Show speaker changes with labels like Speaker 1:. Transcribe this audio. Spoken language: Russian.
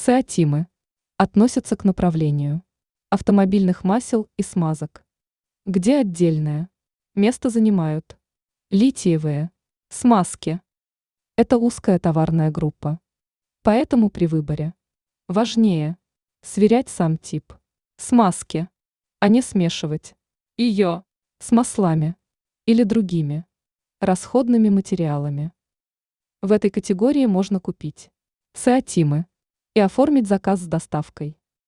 Speaker 1: Циатимы относятся к направлению автомобильных масел и смазок, где отдельное место занимают литиевые смазки. Это узкая товарная группа, поэтому при выборе важнее сверять сам тип смазки, а не смешивать ее с маслами или другими расходными материалами. В этой категории можно купить циатимы и оформить заказ с доставкой.